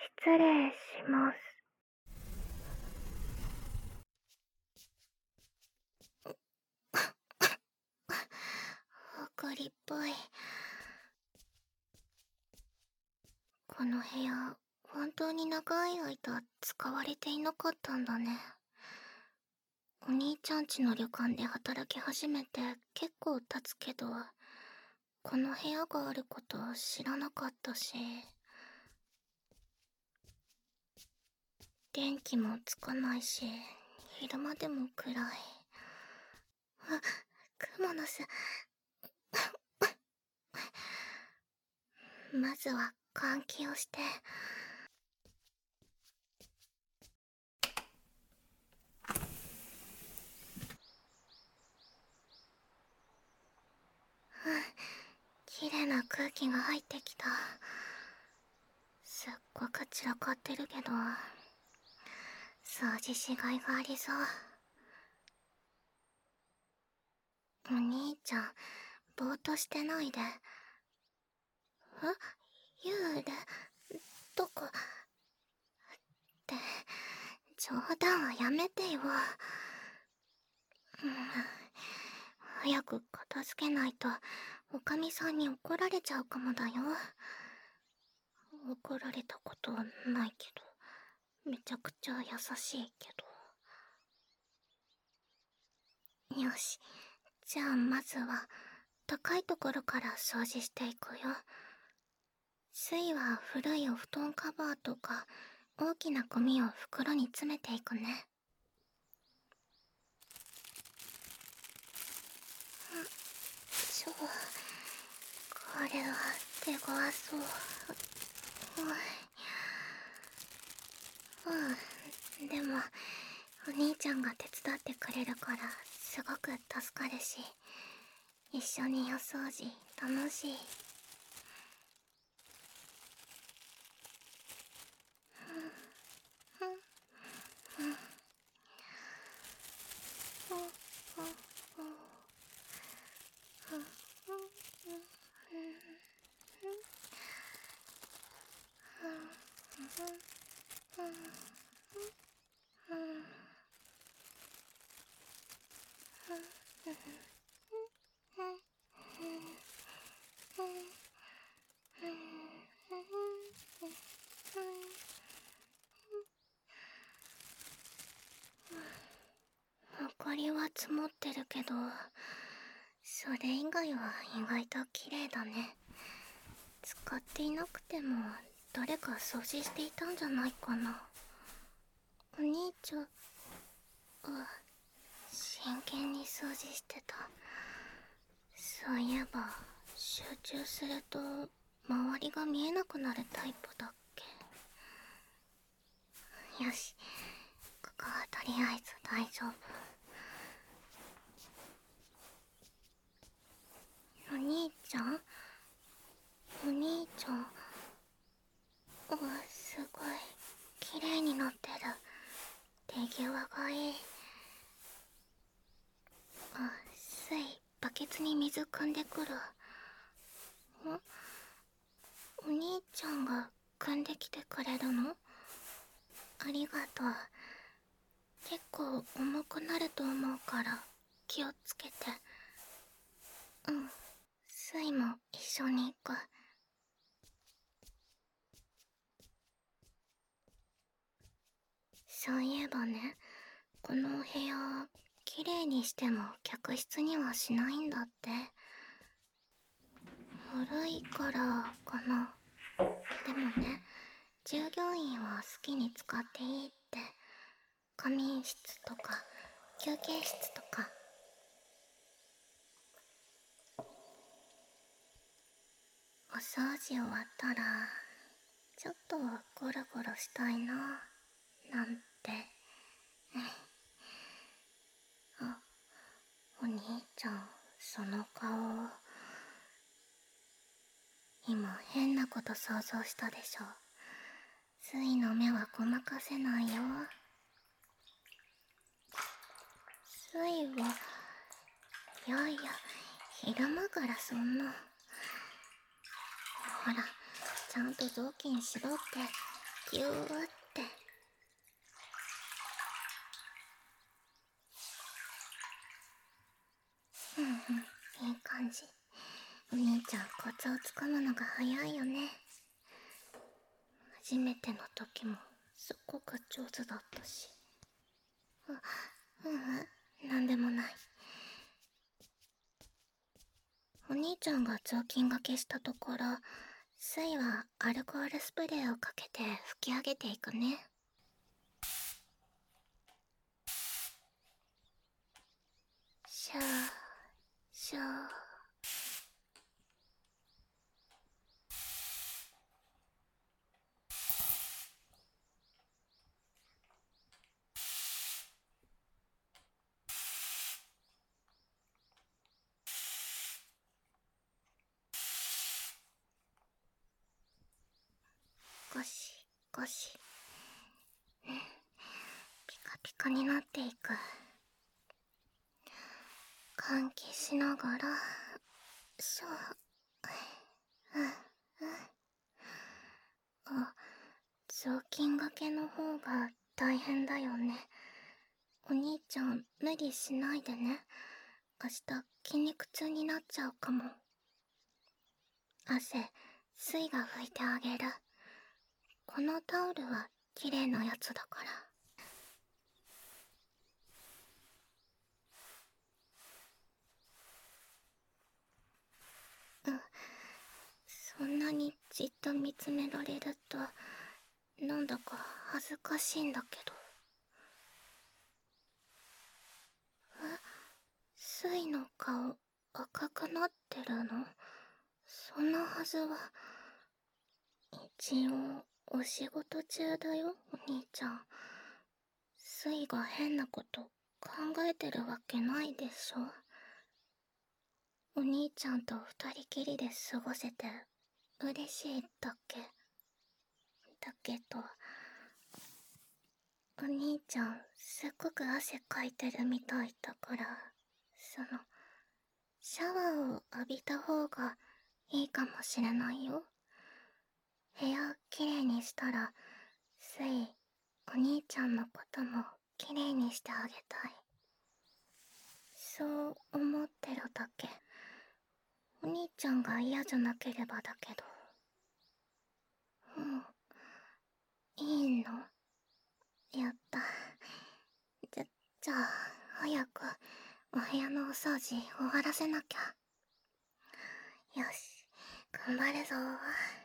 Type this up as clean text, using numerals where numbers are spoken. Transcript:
失礼します。 怒りっぽい。この部屋、本当に長い間使われていなかったんだね。お兄ちゃん家の旅館で働き始めて結構経つけど、この部屋があること知らなかったし、電気もつかないし、昼間でも暗い。あ、クモの巣。まずは換気をして。綺麗な空気が入ってきた。すっごく散らかってるけど、掃除しがいがありそう。お兄ちゃん、ぼーっとしてないで。幽霊どこって冗談はやめてよ。早く片付けないとおかみさんに怒られちゃうかもだよ。怒られたことはないけど、めちゃくちゃ優しいけど。よし、じゃあまずは高いところから掃除していくよ。水は古いお布団カバーとか大きなゴミを袋に詰めていくね。これは手強そう。でもお兄ちゃんが手伝ってくれるからすごく助かるし、一緒にお掃除楽しい。埃は積もってるけど、それ以外は意外と綺麗だね。使っていなくても誰か掃除していたんじゃないかな。お兄ちゃん、真剣に掃除してた。そういえば集中すると周りが見えなくなるタイプだっけ。よし、ここはとりあえず大丈夫。お兄ちゃん、お兄ちゃん、すごい綺麗になってる。手際がいい。水、バケツに水汲んでくる。お兄ちゃんが汲んできてくれるの？ありがとう。結構重くなると思うから気をつけて。水も一緒に行く。そういえばね、このお部屋きれいにしても客室にはしないんだって。古いからかな。でもね、従業員は好きに使っていいって。仮眠室とか休憩室とか。お掃除終わったらちょっとゴロゴロしたいななんて。お兄ちゃん、その顔、今変なこと想像したでしょ。水の目はごまかせないよ。水は、いやいや、昼間からそんな。ほら、ちゃんと雑巾しろってぎゅーって。うんうん、いい感じ。お兄ちゃんコツをつかむのが早いよね。初めての時もすっごく上手だったし。なんでもない。お兄ちゃんが雑巾がけしたところ、スイはアルコールスプレーをかけて拭き上げていくね。シャーシャー。ゴシゴシ。ピカピカになっていく。換気しながら、シャー。あ、雑巾がけの方が大変だよね。お兄ちゃん無理しないでね。明日筋肉痛になっちゃうかも。汗、スイが拭いてあげる。このタオルは綺麗なやつだから。そんなにじっと見つめられると、なんだか恥ずかしいんだけど。スイの顔赤くなってるの？そんなはずは。一応お仕事中だよ、お兄ちゃん。スイが変なこと考えてるわけないでしょ。お兄ちゃんと二人きりで過ごせて嬉しいだけ。だけど、お兄ちゃんすっごく汗かいてるみたいだから、シャワーを浴びた方がいいかもしれないよ。部屋きれいにしたら、スイ、お兄ちゃんのこともきれいにしてあげたい。そう思ってるだけ。お兄ちゃんが嫌じゃなければだけど。いいの？やった。じゃあ、早くお部屋のお掃除終わらせなきゃ。よし、頑張るぞ。